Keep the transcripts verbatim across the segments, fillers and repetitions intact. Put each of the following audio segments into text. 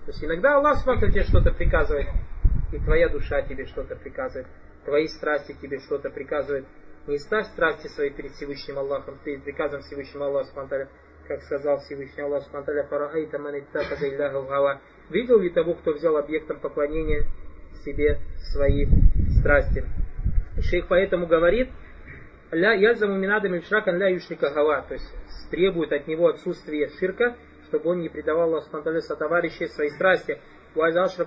То есть иногда Аллах смотрит тебе что-то приказывает, и твоя душа тебе что-то приказывает, твои страсти тебе что-то приказывают. Не ставь страсти свои перед Всевышним Аллахом, перед приказом Всевышнего Аллаха, как сказал Всевышний Аллах, видел ли того, кто взял объектом поклонения себе свои страсти? Шейх поэтому говорит, ля язаму минадам ильшракан ля юшрика гава, то есть требует от него отсутствие ширка, чтобы он не предавал Аллаху субхану сотоварищей своей страсти. И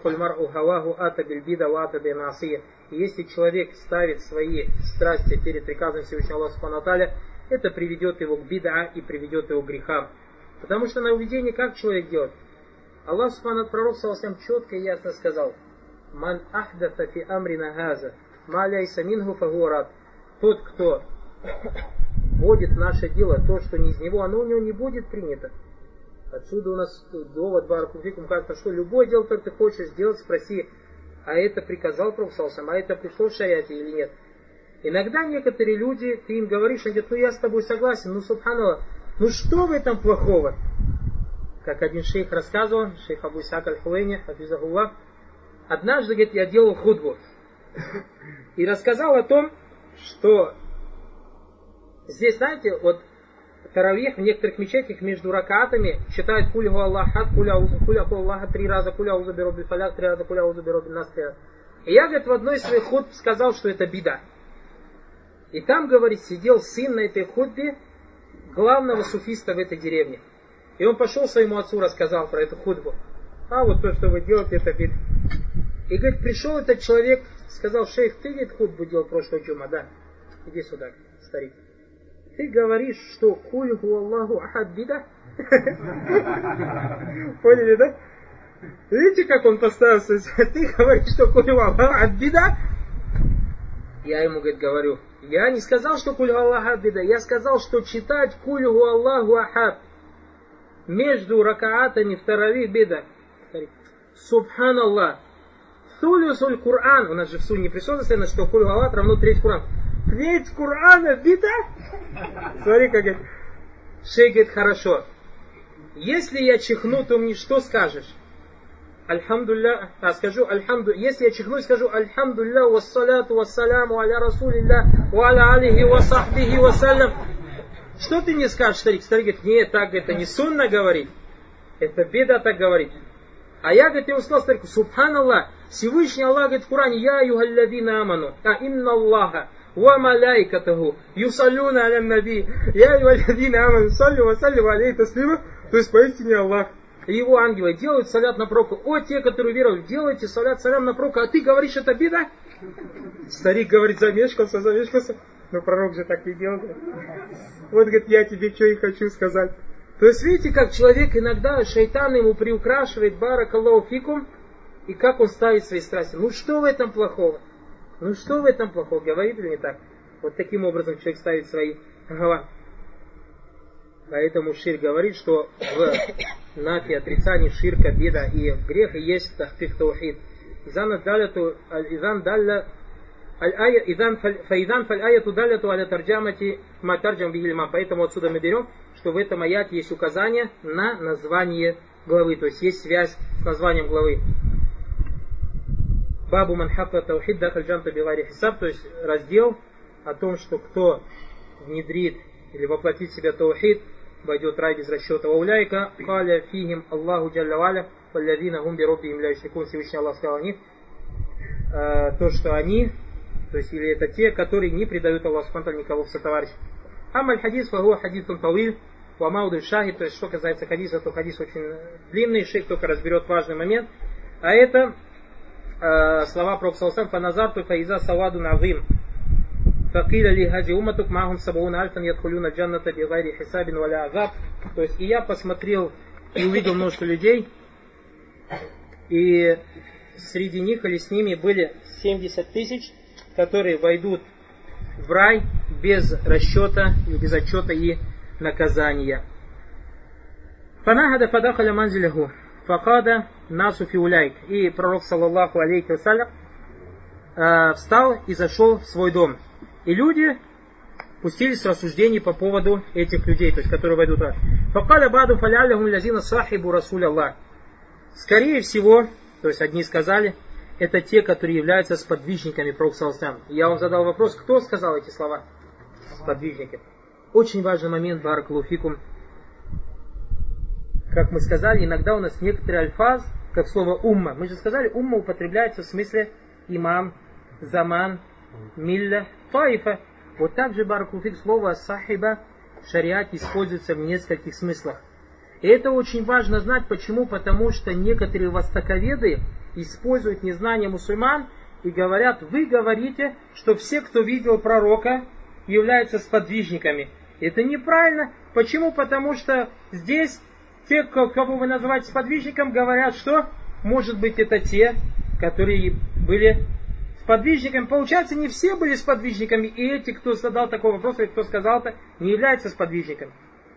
если человек ставит свои страсти перед приказом Всевышнего Аллаха субхану тааля, это приведет его к бид'a и приведет его к грехам. Потому что на уведение как человек делает? Аллах субхану пророк саллаллаху алейхи ва саллям четко и ясно сказал: «Ман ахдафа фи амрина газа, ма ляйса мингу фагуарат». Тот, кто вводит в наше дело то, что не из него, оно у него не будет принято. Отсюда у нас довод баракулфикум кажется, что любое дело, которое ты хочешь сделать, спроси, а это приказал Пророк саллаллаху алейхи ва саллям, а это пришло в шариате или нет. Иногда некоторые люди, ты им говоришь, они говорят, ну я с тобой согласен, ну субханаллах, ну что в этом плохого? Как один шейх рассказывал, шейх Абу Исаак аль-Хуэйни, хафизахуллах, однажды, говорит, я делал худбу и рассказал о том, что здесь, знаете, вот таравих в некоторых мечетях между ракатами читают куль гу Аллаха, куль Аллаха три раза, куль аузу би роббил фаляк три раза, куль аузу би роббин нас три раза. И я, говорит, в одной из своих худб сказал, что это бида. И там, говорит, сидел сын на этой худбе главного суфиста в этой деревне. И он пошел своему отцу, рассказал про эту худбу. А вот то, что вы делаете, это бида. И, говорит, пришел этот человек, сказал: шейх, ты, говорит, худбу делал прошлого джума, да? Иди сюда, старик. Ты говоришь, что куль гу Аллаху ахад бида? Поняли, да? Видите, как он поставился? Ты говоришь, что куль гу Аллаху ахад бида? Я ему, говорит, говорю, я не сказал, что куль гу Аллаху ахад бида, я сказал, что читать куль гу Аллаху ахад между ракаатами в таравих бида. Субханаллах. Сулюсуль Кур'ан. У нас же в сунне присутствует, что куль гу Аллах равно треть Кур'ан. Треть Кур'ана бида? Смотри, как это. Шейх говорит, хорошо. Если я чихну, то мне что скажешь? Альхамдулля. А скажу альхамду. Если я чихну, скажу альхамдулля вассаляту вассаляму аля расулилля ва аля алихи ва сахбихи вассалям. Что ты мне скажешь, старик? Старик говорит, нет, так это не сунна говорить. Это бида так говорить. А я, говорит, ему сказал старику, субханаллах, Всевышний Аллах говорит в Коране, я юхалладина аману, а инна Аллаха, ва малайкатаху, юсалюна аля наби, я юхалладина аману, саллю ва саллю алейхи таслима, то есть поистине Аллах. И его ангелы делают салят на пророка. О, те, которые веруют, делайте салят салям на пророка, а ты говоришь, это бида? Старик говорит, замешкался, замешкался. Но пророк же так не делал. Вот, говорит, я тебе что и хочу сказать. То есть, видите, как человек иногда, шайтан ему приукрашивает, баракаллаху фикум, и как он ставит свои страсти. Ну что в этом плохого? Ну что в этом плохого? Говорит или не так? Вот таким образом человек ставит свои гава. Поэтому ширк говорит, что в нафи отрицании ширка, беда и греха есть тахкик таухид. Изан далля фаидан фаль-аяту далляту аля тарджамати ма тарджам бихи имам. Поэтому отсюда мы берем, что в этом аяте есть указание на название главы, то есть есть связь с названием главы. Бабу ман хакка таухид дахаль джанта бигайри хисаб, то есть раздел о том, что кто внедрит или воплотит в себя таухид, войдет в рай без расчета. Вауляйка каля фихим Аллаху джалля валя валлазина гум би роббихим ля юшрикун. Всевышний Аллах сказал о них, э, то, что они, то есть или это те, которые не предают Аллаху субхану никого в сотоварищ. Амаль хадис фагуа хадисун тавиль ва маудуль шахид. То есть что касается хадиса, то хадис очень длинный, шейх только разберет важный момент. А это э, слова пророка саллаллаху алейхи ва саллям: фаназарту фаиза савадун азим. Факиля ли хази уматук махум сабауна альфан ядхулюна джанната бигайри хисабин валя азаб. То есть и я посмотрел и увидел множество людей, и среди них или с ними были семьдесят тысяч, которые войдут в рай без расчета, без отчета и наказания. Фанахада фадахаля манзиляху факада насу фиуляйк. И пророк саллаллаху алейхи вассалям э, встал и зашел в свой дом. И люди пустились в рассуждения по поводу этих людей, то есть которые войдут в рай. Факаля баду фаляляхум лязина сахибу расуль Аллах. Скорее всего, то есть одни сказали, это те, которые являются сподвижниками Пророка саллаллаху алейхи ва саллям. Я вам задал вопрос, кто сказал эти слова? Сподвижники. Очень важный момент, баракаллаху фикум. Как мы сказали, иногда у нас некоторые альфаз, как слово умма. Мы же сказали, умма употребляется в смысле имам, заман, милля, таифа. Вот так же, баракаллаху фик, слово сахиба в шариате используется в нескольких смыслах. И это очень важно знать. Почему? Потому что некоторые востоковеды используют незнание мусульман и говорят, вы говорите, что все, кто видел пророка, являются сподвижниками. Это неправильно. Почему? Потому что здесь те, кого вы называете сподвижником, говорят, что может быть это те, которые были сподвижниками. Получается, не все были сподвижниками, и эти, кто задал такой вопрос, или кто сказал это, не являются сподвижниками.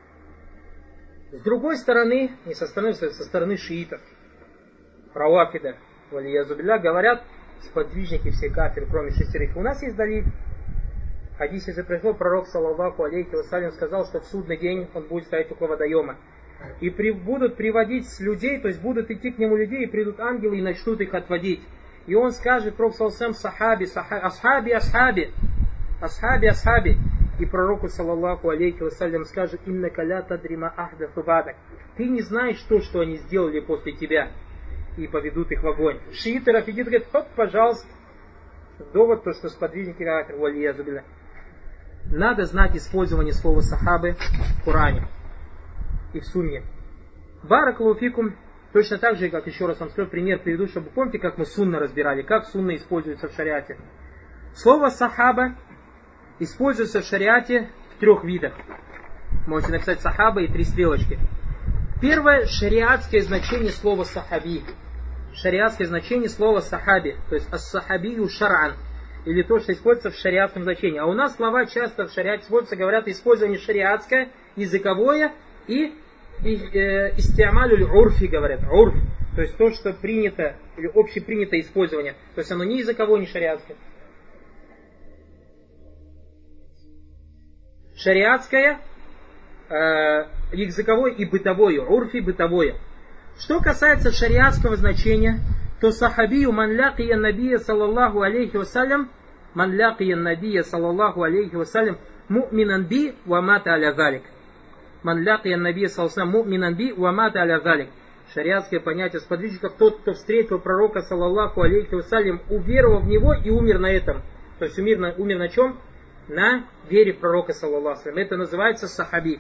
С другой стороны, не со стороны, со стороны шиитов, равафида, валиязубилля, говорят, сподвижники все кафиры, кроме шестерых. У нас есть далиль. В хадисе же пришло, пророк, саллаллаху алейхи ва саллям, сказал, что в судный день он будет стоять около водоема. И при, будут приводить людей, то есть будут идти к нему людей, и придут ангелы и начнут их отводить. И он скажет, пророк, саллаллаху алейхи ва саллям, сахаби, сахаби, асхаби, асхаби, асхаби, асхаби. И пророку, саллаллаху алейхи ва саллям, скажет, иннака ля тадрима ахдату бадак. Ты не знаешь то, что они сделали после тебя. И поведут их в огонь. Шииты, рафидиты говорят, вот, пожалуйста, довод, то, что сподвижники кафир, валиязубилля. Надо знать использование слова сахабы в Коране и в Сунне. Баракаллаху фикум, точно так же, как еще раз вам скажу, пример приведу, чтобы помните, как мы сунна разбирали, как сунна используется в шариате. Слово сахаба используется в шариате в трех видах. Можете написать сахаба и три стрелочки. Первое, шариатское значение слова сахаби. Шариатское значение слова сахаби, то есть ас-сахабию шар'ан, или то, что используется в шариатском значении. А у нас слова часто в шариате используются, говорят, использование шариатское, языковое и, и э, истиамалю урфи, говорят, урф, то есть то, что принято, или общепринятое использование. То есть оно не языковое, не шариатское. Шариатское, э, языковое и бытовое, урфи бытовое. Что касается шариатского значения, то сахабию ман лакия набия саллаллаху алейхи вассалям, ман лакия набия саллаллаху алейхи вассалям, му'минан би ва мата аля залик. Ман лакия набия саллаллаху алейхи вассалям, му'минан би ва мата аля залик. Шариатское понятие сподвижников, тот, кто встретил пророка саллаллаху алейхи вассалям, уверовал в него и умер на этом. То есть умер на, умер на чем? На вере в пророка саллаллаху алейхи вассалям. Это называется сахаби.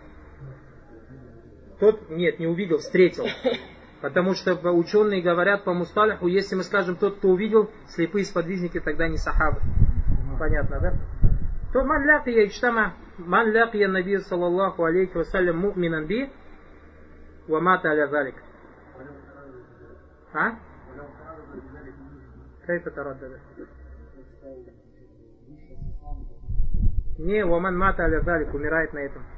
Тот, нет, не увидел, встретил. Потому что ученые говорят по мусталиху, если мы скажем тот, кто увидел, слепые сподвижники, тогда не сахабы. Понятно, да? То ман лакия ичтама, ман лакия наби саллаллаху алейхи вассалям му'минан би, ва мата аля залик. А? Кайфа тараддада. Не, ва ман мата аля залик, умирает на этом.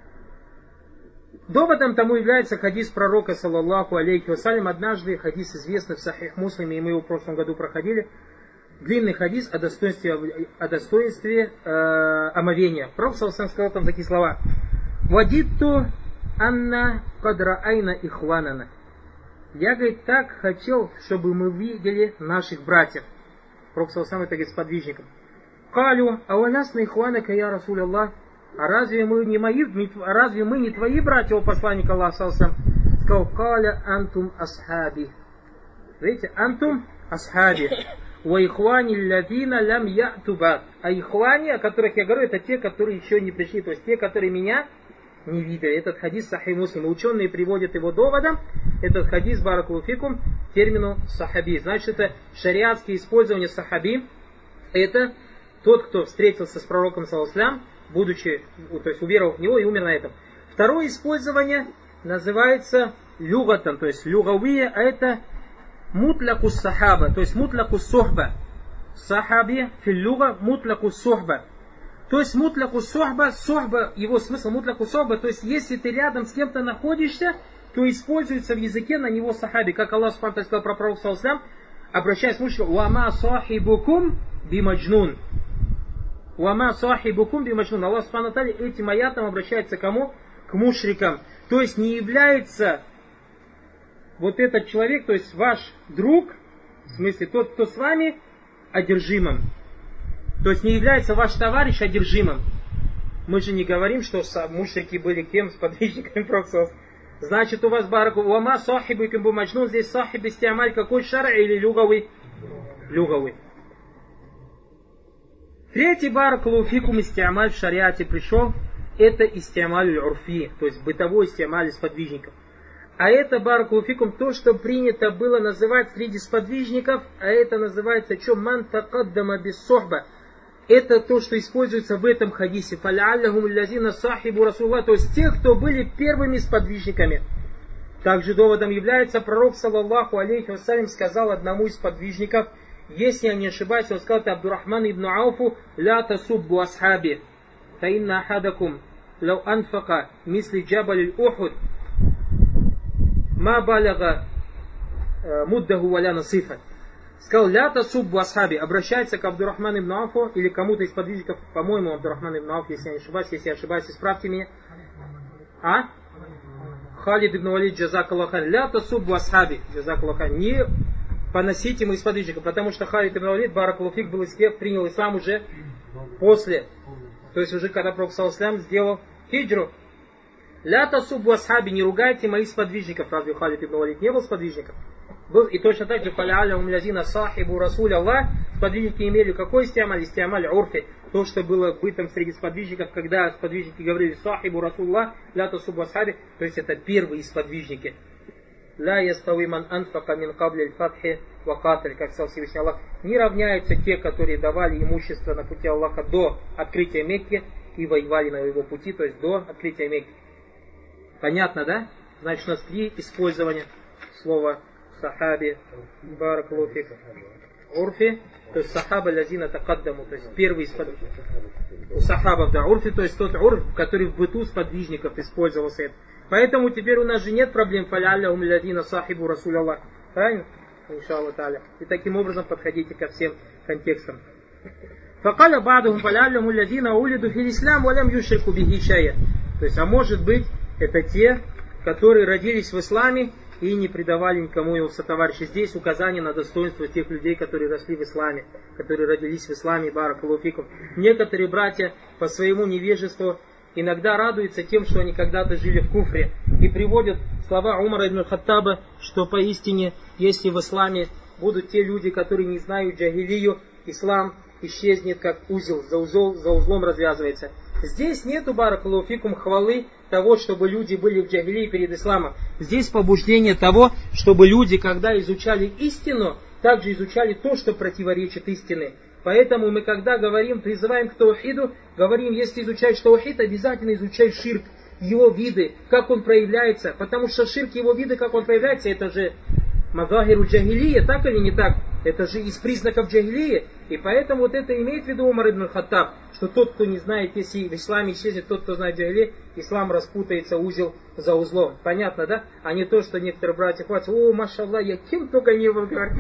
Доводом тому является хадис пророка, саллаллаху алейхи вассалям. Однажды хадис известный в Сахих Муслиме, и мы его в прошлом году проходили. Длинный хадис о достоинстве, о достоинстве э, омовения. Пророк, саллаллаху алейхи вассалям, сказал там такие слова. «Вадитту анна кадраайна ихванана». Я, говорит, так хотел, чтобы мы видели наших братьев. Пророк, саллаллаху алейхи вассалям, это говорит сподвижникам. «Калю, аулясна ихванака, я Расуль Аллах». А разве мы не мои, разве мы не твои братья, о посланник Аллаха, саллаллаху алейхи ва саллям? Сказал, каля антум асхаби. Видите, антум асхаби. Ва ихвани лядина лям ятубат. А ихвани, о которых я говорю, это те, которые еще не пришли. То есть те, которые меня не видели. Этот хадис Сахих Муслим. Ученые приводят его доводом. Этот хадис, баракаллаху фикум, термину сахаби. Значит, это шариатское использование сахаби. Это тот, кто встретился с пророком, саллаллаху алейхи ва саллям, будучи, то есть уверовав в него и умер на этом. Второе использование называется люгатан, то есть люгавия, а это мутлакус сахаба, то есть мутлакус сохба. Сахаби филлюга мутлакус сохба. То есть мутлакус сохба, сохба, его смысл мутлакус сохба, то есть если ты рядом с кем-то находишься, то используется в языке на него сахаби. Как Аллах субхану ва тааля сказал про пророка, саллаллаху алейхи ва саллям, обращаясь к мужчинам, «Вама сахибукум бимаджнун». «Вама сахибукум бимаджнун». Аллах субхану ва тааля этим аятом обращается к кому? К мушрикам. То есть не является вот этот человек, то есть ваш друг, в смысле тот, кто с вами, одержимым. То есть не является ваш товарищ одержимым. Мы же не говорим, что мушрики были кем? Сподвижниками Пророка. Значит, у вас бараку уама сахибу кимбу маджнун, здесь сахиб истиамаль какой шар или люгавый? Люгавый. Третий баракулу фикум истиамаль в шариате пришел, это истиамаль урфи, то есть бытовой истиамаль сподвижников. А это баракулу фикум то, что принято было называть среди сподвижников, а это называется что? Ман такаддама без сохба. Это то, что используется в этом хадисе. Фаляллахум лязина сахибу расулла, то есть те, кто были первыми сподвижниками. Также доводом является пророк, саллаллаху алейхи вассалям, сказал одному из сподвижников, если я не ошибаюсь, он сказал Абдурахман ибн Ауфу, ля тасуббу асхаби, таинна ахадакум, лау анфака, мисли джабаль ухуд, ма баляга муддаху валя насифа. Сказал, ля тасуббу асхаби, обращается к Абдурахман ибн Ауфу или кому-то из подвижников, по-моему, Абдурахман ибн Ауф, если я не ошибаюсь, если я ошибаюсь, исправьте меня. А? Халид ибн Валид, джазакаллахан, ля тасуббу асхаби, джазакаллахан, не поносите моих сподвижников, потому что Халид ибн Валид, баракаллаху, был из тех, принял ислам уже после, то есть уже когда Пророк саллаллаху сделал хиджру. Ля тасуббу асхаби, не ругайте моих сподвижников. Разве Халид ибн Валид не был сподвижником? Был, и точно так же фаля'аля умлязина сахибу расуля Аллах, сподвижники имели какой истиамаль? Истиамаль урфи, то, что было бытом среди сподвижников, когда сподвижники говорили сахибу расулла, ля тасуббу асхаби, то есть это первые сподвижники. Ла ястави ман анфака мин кабли аль-фатхи ва каталь, как сказал Всевышний Аллах, не равняются те, которые давали имущество на пути Аллаха до открытия Мекки и воевали на его пути, то есть до открытия Мекки. Понятно, да? Значит, у нас три использования слова сахаби, баракаллаху фик, урфи, то есть сахаба лязина такаддаму, то есть первый из у сахабов, да, урфи, то есть тот урф, который в быту сподвижников использовался. Поэтому теперь у нас же нет проблем фаля'ля умлядина сахибу расуль Аллах. Правильно? Иншаллах та'аля. И таким образом подходите ко всем контекстам. Факаля бадухум фаля'ля умлядина улиду фил ислам валям юшрику бихи шайя. То есть, а может быть, это те, которые родились в исламе и не предавали никому его сотоварища. Здесь указание на достоинство тех людей, которые росли в исламе, которые родились в исламе, баракаллаху фикум. Некоторые братья по своему невежеству иногда радуются тем, что они когда-то жили в куфре, и приводят слова Умара ибн Хаттаба, что поистине, если в исламе будут те люди, которые не знают джахилию, ислам исчезнет как узел, за, узел, за узлом развязывается. Здесь нету, баракаллаху фикум, хвалы того, чтобы люди были в джахилии перед исламом. Здесь побуждение того, чтобы люди, когда изучали истину, также изучали то, что противоречит истине. Поэтому мы, когда говорим, призываем к таухиду, говорим, если изучаешь таухид, обязательно изучай ширк, его виды, как он проявляется. Потому что ширк, его виды, как он проявляется, это же мазахиру джахилия, так или не так? Это же из признаков джахилии. И поэтому вот это имеет в виду Умар ибн Хаттаб, что тот, кто не знает, если в исламе исчезнет тот, кто знает джахилию, ислам распутается узел за узлом. Понятно, да? А не то, что некоторые братья хватят, о, машаллах, я кем только не был, говорит.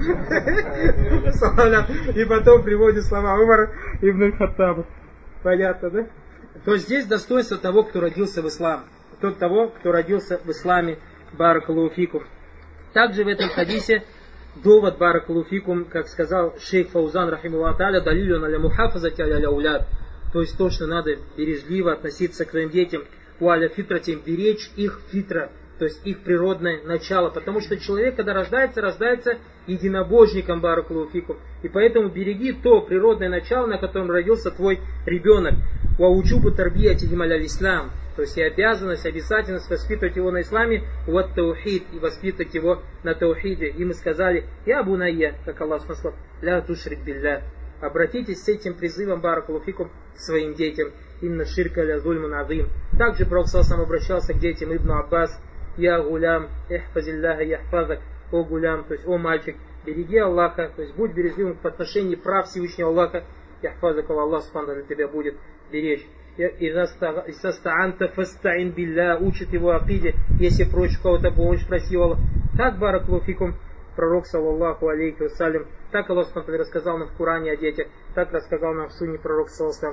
И потом приводит слова Умара ибн Хаттаба. Понятно, да? То здесь достоинство того, кто родился в исламе. Тот того, кто родился в исламе, баракаллаху фикум. Также в этом хадисе довод, баракаллаху фикум, как сказал шейх Фаузан, рахимуллах та'аля, далилюн аля мухафазати аля ауляд. То есть то, что надо бережливо относиться к своим детям, у аля фитратим, беречь их фитра, то есть их природное начало. Потому что человек, когда рождается, рождается единобожником, баракаллаху фикум. И поэтому береги то природное начало, на котором родился твой ребенок. Уаучубу тарбиятихим аля ислам. То есть и обязанность, обязательность воспитывать его на исламе, вот таухид, и воспитывать его на таухиде. И мы сказали, я бунайя, как Аллах сказал, ля тушрик билля. Обратитесь с этим призывом, баракаллаху фикум, к своим детям. Инна ширка ля зульмун азим. Также Пророк сам обращался к детям Ибн Аббас, я гулям, эхфазилляха яхфазак, о гулям, то есть о мальчик, береги Аллаха, то есть будь бережливым в отношении прав Всевышнего Аллаха, яхфазак, Аллах субхану для тебя будет беречь. Истастаанта фастаин билля, учит его акиде, если прочь кого-то помощь проси Аллах. Так, баракаллаху фикум, пророк, саллаллаху алейхи вассалям, так Аллах рассказал нам в Коране о детях, так рассказал нам в Сунне пророк, саллаллаху алейхи вассалям.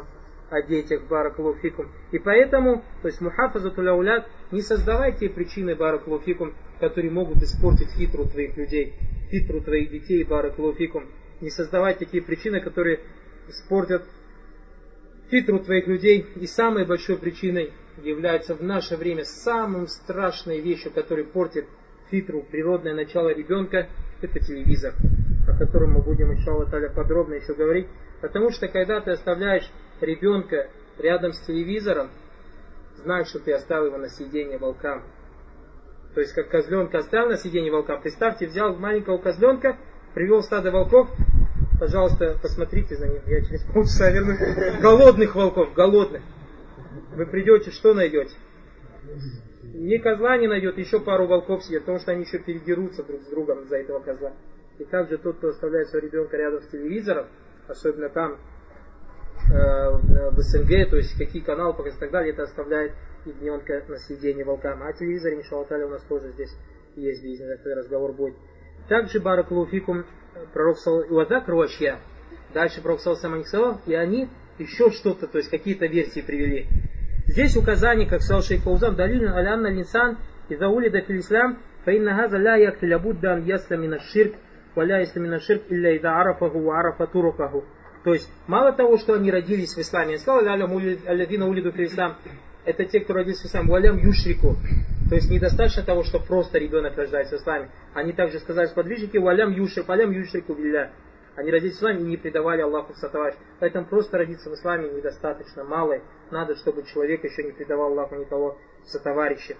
о детях, баракаллаху фикум. И поэтому, то есть мухафазатуль ауляд, не создавай те причины, баракаллаху фикум, которые могут испортить фитру твоих людей, фитру твоих детей, баракаллаху фикум. Не создавай такие причины, которые испортят фитру твоих людей. И самой большой причиной является в наше время самым страшной вещью, которая портит фитру, природное начало ребенка, это телевизор, о котором мы будем, иншаллах та'аля, подробно еще говорить. Потому что когда ты оставляешь ребенка рядом с телевизором, знай, что ты оставил его на съедение волкам. То есть как козленка оставил на съедение волкам. Представьте, взял маленького козленка, привел стадо волков, пожалуйста, посмотрите за ним, я через полчаса вернусь. Голодных волков, голодных. Вы придете, что найдете? Ни козла не найдет, еще пару волков сидят, потому что они еще передерутся друг с другом за этого козла. И также тот, кто оставляет своего ребенка рядом с телевизором, особенно там э, в СНГ, то есть какие каналы показывают и так далее, это оставляет ягненка на съедение волкам. А о телевизоре, иншаллах та'аля, у нас тоже здесь есть бизнес, этот разговор будет. Также, баракаллаху фикум, пророк саллаллаху, дальше пророк саллаллаху сказал, и они еще что-то, то есть какие-то версии привели. Здесь указание, как сказал шейх Фаузан, далилин алянна линсан иза улида фил ислам фаинна газа ла якфи лабудда ан ясла мина ширк валя ясла мина ширк илля иза арафаху ва арафа турукаху. То есть, мало того, что они родились в исламе, я сказал, алядина улиду фил ислам, это те, кто родился в исламе, валям юшрику. То есть, недостаточно того, что просто ребенок рождается в исламе. Они также сказали сподвижники, валям юшрик, валям юшрику билля. Они родились в исламе и не предавали Аллаху сатоварищ. Поэтому просто родиться в исламе недостаточно, мало. Надо, чтобы человек еще не предавал Аллаху никого сотоварища.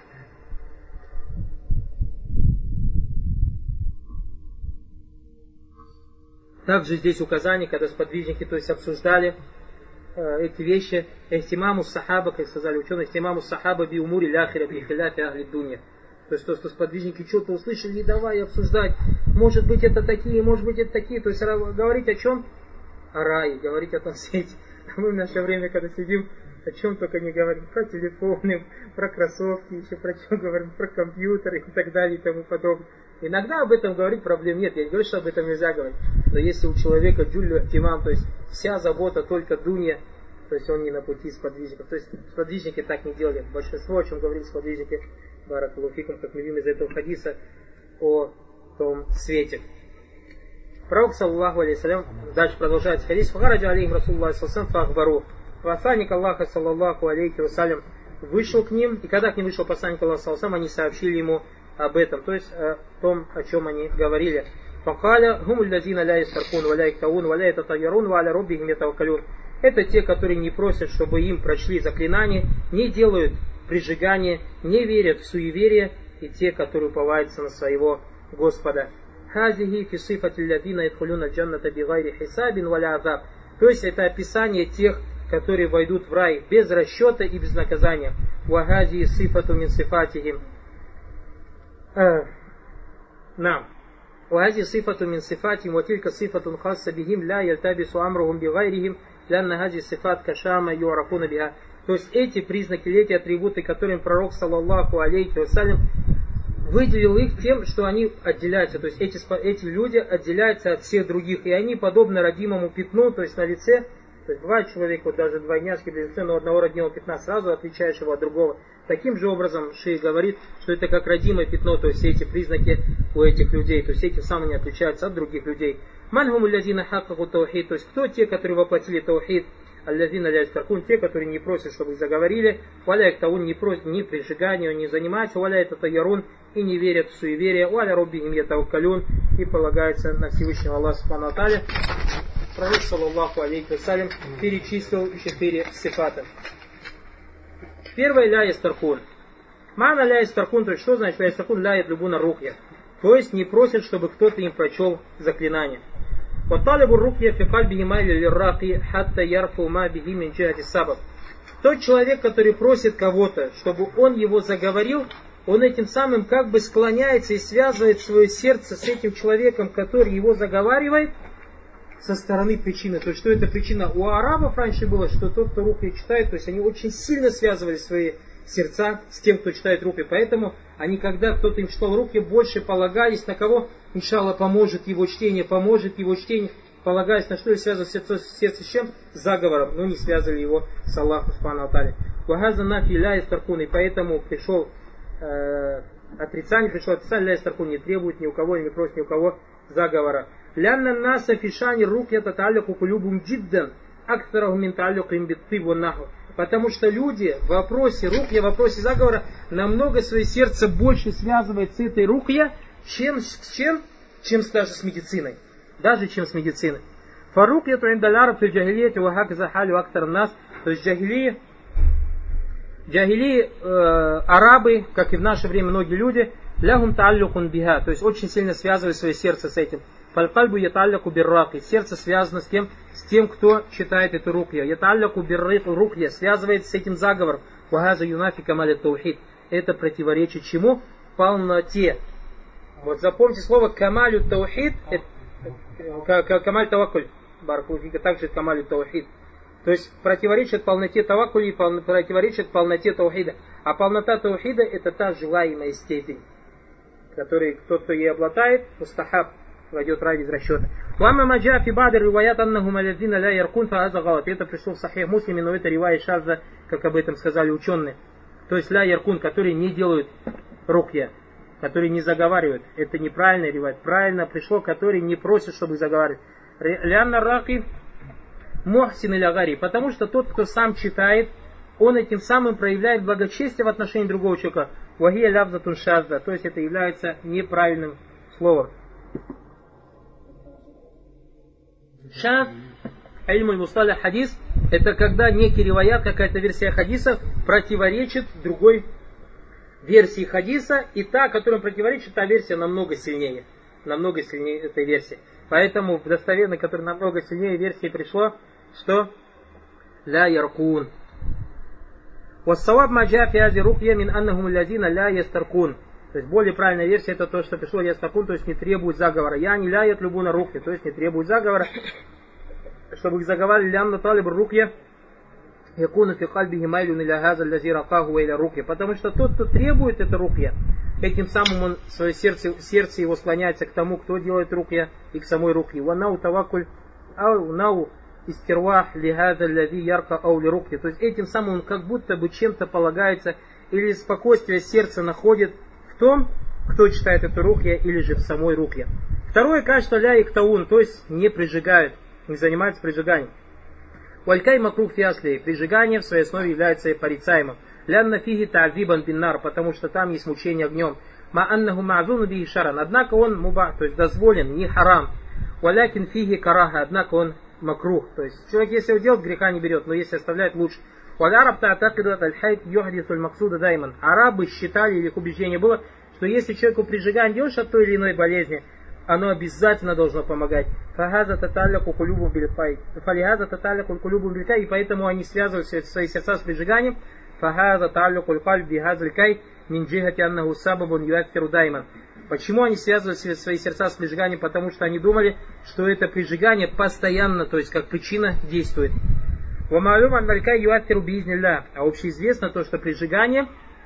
Также здесь указание, когда сподвижники, то есть обсуждали э, эти вещи, эхтимаму сахаба, как сказали ученые, эхтимаму сахаба би умури ляхира би хиляфи ахли дунья. То есть то, что сподвижники что-то услышали, и давай обсуждать, может быть это такие, может быть это такие. То есть говорить о чем? О рае, говорить о том свете. А мы в наше время, когда сидим, о чем только не говорим, про телефоны, про кроссовки, еще про что говорим, про компьютеры и так далее и тому подобное. Иногда об этом говорить проблем нет, я не говорю, что об этом нельзя говорить. Но если у человека джуллю тимам, то есть вся забота только дунья, то есть он не на пути сподвижников. То есть сподвижники так не делали. Большинство, о чем говорили сподвижники, баракаллаху фикум, как мы видим из этого хадиса, о том свете. Пророк, саллаллаху алейхиссалям, дальше продолжается хадис. Фагараджа алейхим расуллаху саллаллаху фахбару. Посланник Аллаха, саллаллаху алейхи вассалям, вышел к ним, и когда к ним вышел посланник Аллаха, саллаллаху алейхи, они сообщили ему об этом, то есть о том, о чем они говорили. Факаля хумуль лазина ля ястаркун ва ля яктаун ва ля ятатайярун ва аля роббихим ятаваккалюн. Это те, которые не просят, чтобы им прочли заклинания, не делают прижигания, не верят в суеверие, и те, которые уповаются на своего Господа. Хазихи фи сифати лядина ядхулюна джанната бигайри хисабин ва ля азаб. То есть это описание тех, которые войдут в рай без расчета и без наказания. Вахази сифату мин сифатихим. Нам. Вахази сифату мин сифатихим, ва тилька сифатун хасса бихим, ля ялтабису амрухум бигайрихим, лянна хази сифат кашама юарафуна биха. То есть эти признаки, эти атрибуты, которыми пророк, саллаллаху алейхи вассалям, выделил их тем, что они отделяются. То есть эти, эти люди отделяются от всех других. И они подобны родимому пятну, то есть на лице. То есть бывает человек, вот даже двойняшки близнецы, но одного родимого пятна сразу отличаешь его от другого. Таким же образом шейх говорит, что это как родимое пятно, то есть все эти признаки у этих людей. То есть эти самые не отличаются от других людей. Манхуму лязина хаккаху таухид. То есть кто те, которые воплотили таухид? Аллазина ля ястаркун, те, которые не просят, чтобы их заговорили, валя яктаун, не просят ни прижиганию, не занимаются, валя ятатайярун, и не верят в суеверие, валя роббихим ятаваккалюн, и полагаются на Всевышнего Аллаха субхану ва тааля. Пророк, саллаллаху алейхи вассалям, перечислил четыре сифата. Первое, ля ястаркун. Мана ля ястаркун, то есть что значит ля ястаркун? Ля ятлюбуна рухья. То есть не просят, чтобы кто-то им прочел заклинание. وطالب الرقية في قلبه ميل للراقي حتى يرفع ما به من جهة السبب. Тот человек, который просит кого-то, чтобы он его заговорил, он этим самым как бы склоняется и связывает свое сердце с этим человеком, который его заговаривает, со стороны причины. То есть, что это причина? У арабов раньше было, что тот, кто рукья читает, то есть они очень сильно связывали свои сердца с тем, кто читает рукья. Поэтому они, когда кто-то им читал рукья, больше полагались на кого? Иншаллах, поможет его чтение, поможет его чтение. полагаясь на что, и связывали сердце, сердце с чем? С заговором, но не связывали его с Аллахом Субхану ва Тааля. Вагаза нафи ля истаркун, и поэтому пришел э, отрицание, пришло отрицание, ля истаркун, не требует ни у кого, не просит ни у кого заговора. Лянна наса фишани рукья таталику кулюбум джиддан, актораху мин талику им битты вон наху. Потому что люди в вопросе рукья, в вопросе заговора, намного свое сердце больше связывает с этой рукья, чем с чем? Чем даже с медициной. Даже чем с медициной. Фарукья туиндаляраб фил джахилияти вахак захалю актар нас. То есть джахилии, джахилии э, арабы, как и в наше время многие люди, лягум тааллюкун биха, то есть очень сильно связывают свое сердце с этим. Фалькальбу яталляку бирраки, сердце связано с кем? С тем, кто читает эту рукья. Яталляку бирраку рукья, связывает с этим заговором. Вагаза юнафи камаля таухид. Это противоречит чему? Полноте. Вот запомните слово камалю таухид, камаль тавакуль, баракулфика, также камалю таухид. То есть противоречит полноте тавакули и противоречит полноте таухида. А полнота таухида это та желаемая степень, которой тот, кто ей обладает, мустахаб, войдет ради из расчета. Вама маджа фи бадр риваят аннахум алядзина ля яркун фааза галат. Это пришло в Сахих Муслиме, но это ривая шаза, как об этом сказали ученые. То есть ля яркун, которые не делают рукья, которые не заговаривают. Это неправильно ривать. Правильно пришло, которые не просят, чтобы заговаривать. Лянна раки мухсин или агари. Потому что тот, кто сам читает, он этим самым проявляет благочестие в отношении другого человека. Вахия лявзатун шазда. То есть это является неправильным словом. Шаз, ильмуль мусталях хадис, это когда некий риваят, какая-то версия хадиса противоречит другой версии хадиса, и та, которая противоречит, та версия намного сильнее. Намного сильнее этой версии. Поэтому в достоверной, которая намного сильнее версии пришло, что ля яркун. Вассаваб маджа фиази рукья мин аннахум лязина ля ястаркун. То есть более правильная версия это то, что пришло ястаркун, то есть не требует заговора. Я не ля ятлюбуна рукья, то есть не требует заговора. Чтобы их заговаривали лям наталиб рукья, якуну фи кальбихи майлюн иля газа лязи ракаху иля рукья. Потому что тот, кто требует это рукья, этим самым он, свое сердце, сердце его склоняется к тому, кто делает рукья, и к самой рукье. Ванау тавакуль, ау нау истирвах лигаза лязи ярка ау ли рукья. То есть этим самым он как будто бы чем-то полагается, или спокойствие сердца находит в том, кто читает эту рукья, или же в самой рукье. Второе качество ля иктаун, то есть не прижигают, не занимаются прижиганием. Валькай макрух фиасли, прижигание в своей основе является порицаемым. Лянна фиги та'зибан биннар, потому что там есть мучение огнем. Ма аннаху ма'зуну биhi шаран, однако он муба, то есть дозволен, не харам. Валякин фиги караха, однако он макрух, то есть человек, если его делает, греха не берет, но если оставляет, лучше. Валяраб та'такидат аль-хайт юхдисуль максуда дайман. Арабы считали, или их убеждение было, что если человеку прижигание делаешь от той или иной болезни, оно обязательно должно помогать. Фахаза таталляку кулюбу билькай. Фалихаза таталляку кулюбу билькай. И поэтому они связывают свои сердца с прижиганием. Фахаза таталляку каль бихазлькай мин джихати аннаху сабабун юаттиру дайман. Почему они связывают свои сердца с прижиганием? Потому что они думали, что это прижигание постоянно, то есть как причина действует. Вамалюм анвалькай юаттиру биизнилля. А общеизвестно то, что прижигание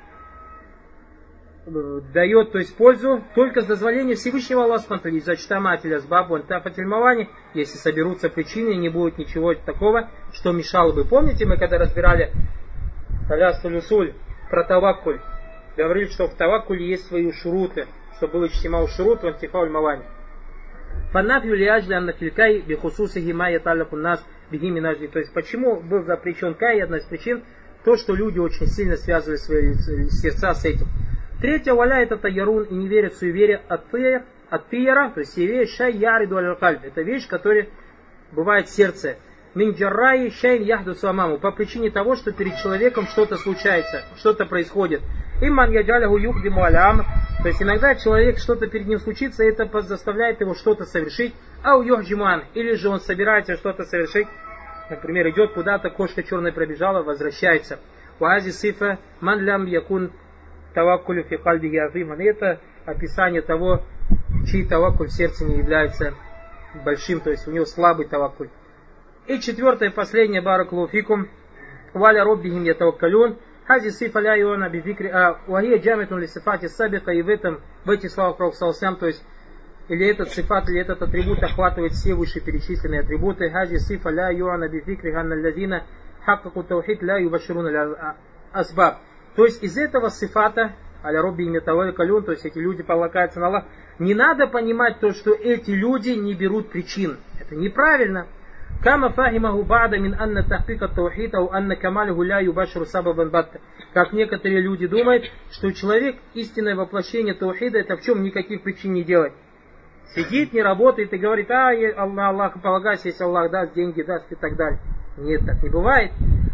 дает, то есть пользу только с дозволения Всевышнего Аллаха Субхану ва Тааля, зачтамателя с бабу антафатильмавани, если соберутся причины, не будет ничего такого, что мешало бы. Помните, мы когда разбирали Талястулюсуль про таваккуль, говорили, что в таваккуле есть свои шуруты, что было чтима шурут в антифауль мавани. Фанафью лиажли аннафилькай бихусуси гимая талякун нас бигими нажди. То есть почему был запрещен кай, одна из причин, то, что люди очень сильно связывают свои сердца с этим. Третье, валя это таярун и не верят в суеверие от тияра, то есть суеверие шай яриду аль-кальб. Это вещь, которая бывает в сердце. Минджарраи шайн яхду самаму. По причине того, что перед человеком что-то случается, что-то происходит. Имман яджаляху юхдиму алям. То есть иногда человек, что-то перед ним случится, и это заставляет его что-то совершить. Ау юхджиман. Или же он собирается что-то совершить. Например, идет куда-то, кошка черная пробежала, возвращается. Уази сифа ман лям якун таваккулю фи кальбихи азиман. Это описание того, чей таваккуль в сердце не является большим, то есть у него слабый таваккуль. И четвертое, последнее, баракаллаху фикум, валя роббихим ятаваккалюн, хази сифа ля юана бификри, а вахия джамитун ли сифати сабика, и в этом, в этих словах Пророка саллаллаху алейхи ва саллям, то есть или этот сифат, или этот атрибут охватывает все вышеперечисленные атрибуты. Хази сифа ля юана бификри ганна лазина хакаку таухид ля юбашируна ля асбаб. То есть из этого сифата, аля робби и метавай калюн, то есть эти люди полагаются на Аллах, не надо понимать то, что эти люди не берут причин. Это неправильно. Кама фахимаху ба'да мин анна тахкика таухид ау анна камалиху ля юбаширу сабабан батта. Как некоторые люди думают, что человек, истинное воплощение таухида, это в чем никаких причин не делать. Сидит, не работает и говорит, а, на Аллаха полагайся, если Аллах даст, деньги даст и так далее. Нет, так не бывает.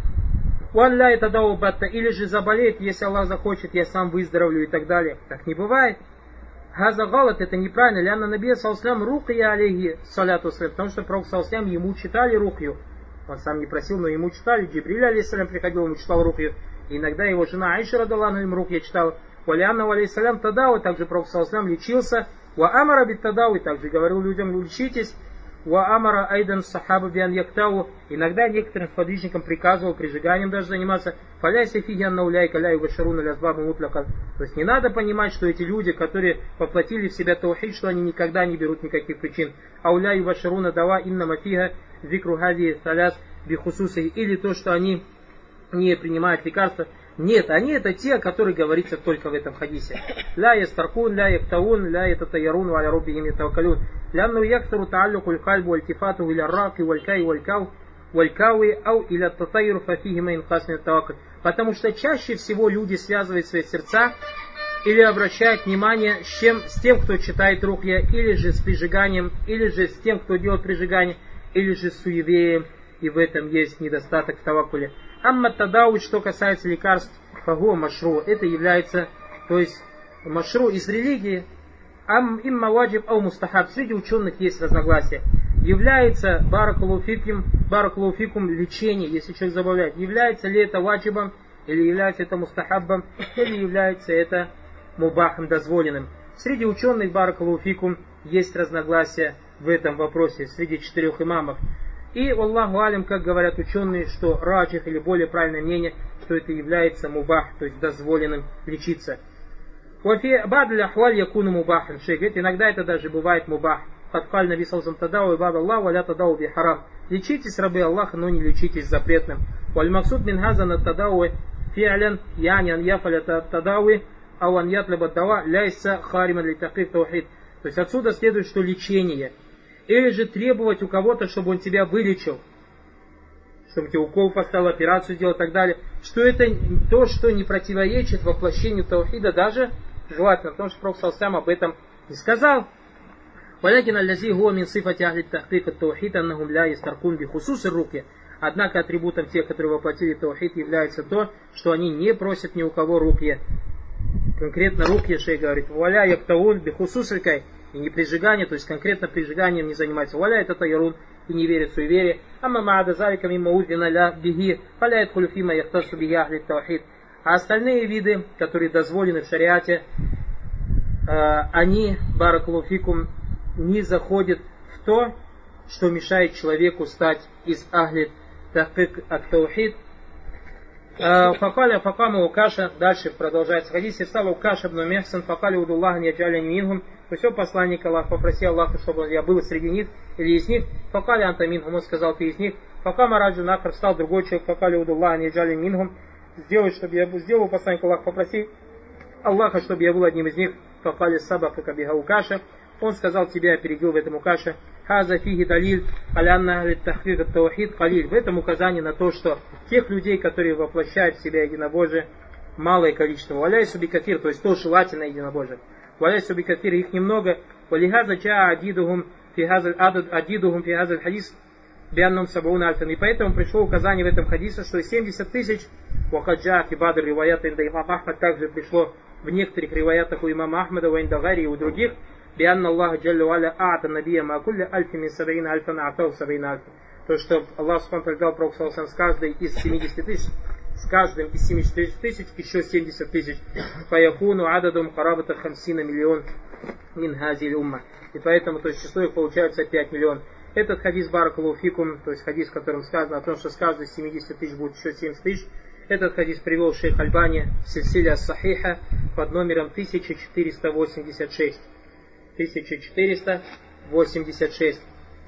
Валля это дау батта, или же заболеет, если Аллах захочет, я сам выздоровлю и так далее. Так не бывает. Газа галат, это неправильно. Ляна набия салслям рукия алейхи саляту салям. Потому что пророк салслям ему читали рукью. Он сам не просил, но ему читали. Джибриль алейхиссалям приходил, ему читал рукью. И иногда его жена Айша радаллаху анха ему рукья читала. Валяна алейхиссалям тадау, также пророк салслям лечился. Ва амара бит тадау, также говорил людям, лечитесь. Ва амара айдан сахаба биан яктау. Иногда некоторым сподвижникам приказывал прижиганием даже заниматься. Фаляйся фигян науляйка ля юбаширун ля азбабу мутляка. То есть не надо понимать, что эти люди, которые воплотили в себя таухид, что они никогда не берут никаких причин. Ауля юбашируна дава инна мафиха зикру хади саляс бихусуси. Или то, что они не принимают лекарства. Нет, они это те, которые говорится только в этом хадисе. Ля ястаркун, ля яктаун, ля ятатаярун, ва аля роббихим ятавакалюн. Лянну яктару тааллюку лькальбу альтифату иля раки валькай валькау валькауи ау иля татайру фафихима инхасми тавакаль. Потому что чаще всего люди связывают свои сердца или обращают внимание с, чем, с тем, кто читает рукья, или же с прижиганием, или же с тем, кто делает прижигание, или же с суеверием. И в этом есть недостаток в тавакуле. Амма тадау, что касается лекарств, фагуа машру, это является, то есть машру из религии. Ам имма ваджиб ау мустахаб, среди ученых есть разногласия. Является баракалуфикум, баракалуфикум лечение, если человек забавляет, является ли это ваджибом, или является это мустахаббом, или является это мубахом, дозволенным. Среди ученых баракалуфикум есть разногласия в этом вопросе, среди четырех имамов. И, Аллаху алям, как говорят ученые, что раджих, или более правильное мнение, что это является мубах, то есть дозволенным лечиться. Вафи бадля ахваль якуну мубахан. Шейх говорит, иногда это даже бывает мубах. Хадкаль наби салсам тадау и бад Аллаху аля тадау би харам. Лечитесь, рабы Аллаха, но не лечитесь запретным. Валь максуд мин хаза на тадауи фи'лян яни ан яфаля тадауи ау ан ятлаба дава ляйса хариман ли таких таухид. То есть отсюда следует, что лечение. Или же требовать у кого-то, чтобы он тебя вылечил, чтобы тебе укол поставил, операцию сделал и так далее, что это то, что не противоречит воплощению таухида, даже желательно, потому что пророк саллаллаху об этом не сказал. Однако атрибутом тех, которые воплотили таухид, является то, что они не просят ни у кого рукья. Конкретно рукья, шейх говорит, валя яктаун бихусусикай, и не прижигание, то есть конкретно прижиганием не занимается. Валя это таярун, и не верит в суеверие. Амма маада залика мимма узина ля бихи, фаляет хулюфима яхтасу бихи ахли таухид. А остальные виды, которые дозволены в шариате, они, баракалуфикум, не заходят в то, что мешает человеку стать из ахли тахкик ат-таухид. Факаля факама Укаша, дальше продолжается хадис, стал Укаша ибн Мехсан, факаля удуллаха не аджаля минхум, то все посланник Аллах попросил Аллаха, чтобы я был среди них или из них, факаля анта минхум, он сказал, ты из них, факама раджу нахар, встал другой человек, факаля удуллаха не аджаля минхум, сделай, чтобы я сделал, посланник Аллах попросил Аллаха, чтобы я был одним из них, факаля сабака кабиха Укаша, он сказал, тебя опередил в этом Укаше. Хаза фиги далиль алянна тахкик ат-таухид калиль. В этом указание на то, что тех людей, которые воплощают в себя единобожие, малое количество. Валяй субикафир, то есть то желательное единобожие. Валяй субикафир, их немного. Валихаза ча адидухум фигазаль адад адидухум фигазаль хадис бианнум сабауна альфан. И поэтому пришло указание в этом хадисе, что семьдесят тысяч. Вахаджа фибадр риваят инда имам Ахмад, также пришло в некоторых риваятах у имама Ахмада, у Индагари и у других. بأن الله جل وعلا أعطى النبي ما كل ألف من سبعين ألفا أعطاه سبعين ألفا. То, что Аллах Субхану дал пророку саллаллаху алейхи ва саллям с каждой из семидесяти тысяч, с каждым из семидесяти тысяч еще семьдесят тысяч. Фаякуну ададум карабата хамсина миллион мин хазиль умма. И поэтому, то есть число их получается пять миллионов. Этот хадис баракалуфикум, то есть хадис, в котором сказано о том, что с каждой из семидесяти тысяч будет еще семьдесят тысяч. Этот хадис привел шейх Альбани в сильсиле ас-сахиха под номером тысяча четыреста восемьдесят шесть. тысяча четыреста восемьдесят шесть.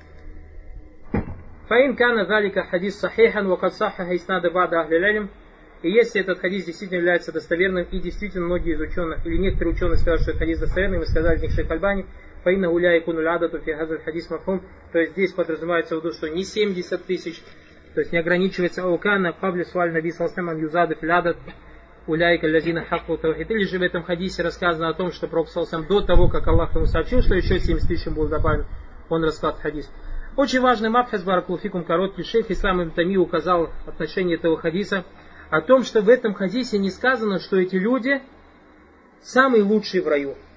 Фаин кана залика хадис сахихан вакад сахаха иснада бада ахли лилм. И если этот хадис действительно является достоверным, и действительно многие из ученых, или некоторые ученые скажут, что этот хадис достоверный, мы сказали из них шейх Альбани, фаинна гуля икуну лядату фи хазаль хадис мафхум, то есть здесь подразумевается в виду, что не семьдесят тысяч, то есть не ограничивается аукана кабли сваль наби салсаман юзадов лядат уляйка лязина хакку тавхид. Или же в этом хадисе рассказано о том, что Пророк салсам до того, как Аллах ему сообщил, что еще семьдесят тысяч был добавлен, он рассказал хадис. Очень важный мабхас, баракулуфикум, короткий, шейх Ислам ибн Тайми указал отношение этого хадиса о том, что в этом хадисе не сказано, что эти люди самые лучшие в раю.